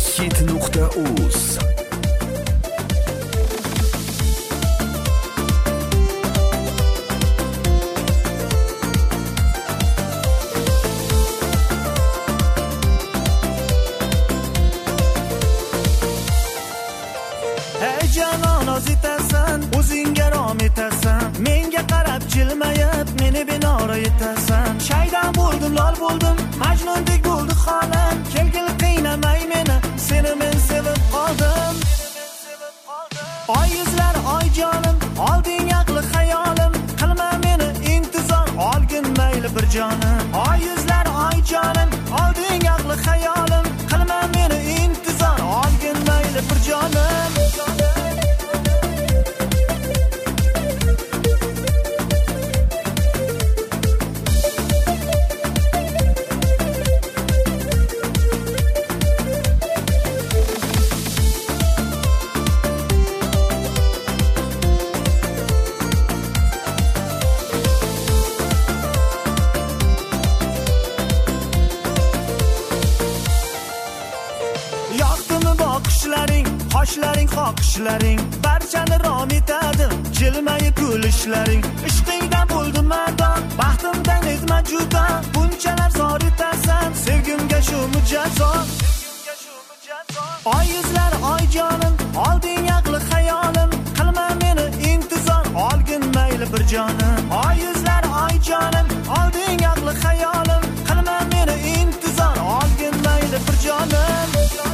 megahit.uz. Ey janon oz etasan, o'zingga rom etasan, menga qarab jilmayib, meni binora etasan. Shaydan bo'ldim, lol bo'ldim, majnundek bo'ldi holam. Kelgil qiynamay meni, seni men sevib qoldim. Oy yuzlar, oy jonim, olding aqli xayolim, qilma meni intizor, olgin mayli bir jonim. Oy yuzlar, oy jonim, olding aqli xayolim, qilma meni intizor, olgin mayli bir jonim. Yoqdimi boqishlaring, qoshlaring, qoqishlaring, barchani rom etadi, jilmayib kulishlaring. Ishqingdan bo'ldim madon, baxtimdan etma judo, bunchalar zor etasan, sevgimga shu mujazo. Oy yuzlar, oy jonim, olding aqli xayolim, qilma meni intizor, olgin mayli bir jonim. Oy yuzlar, oy jonim, olding aqli xayolim, qilma meni intizor, olgin mayli bir jonim.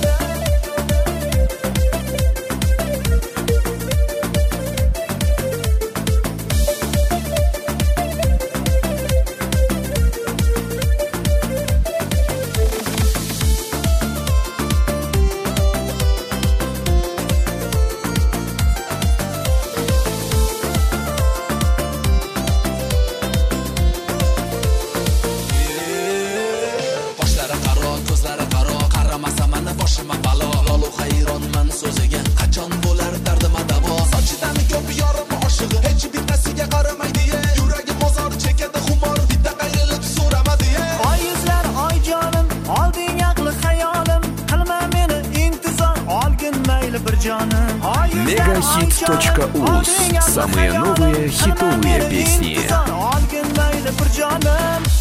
Ko'zlari qaro, qaramasa mani boshima balo. Lolu hayronman so'ziga, qachon bo'lar dardima davo. Sochidan ko'p yorim oshig'i, hech bittasiga qaramaydi. Yuragi mozor chekadi xumor, bitta qayrilib so'ramadi. Oy yuzlar, oy jonim, olding aqli xayolim, qilma meni intizor, olgin mayli bir jonim. megahit.uz. Самые новые хитовые песни. Olgin mayli bir jonim.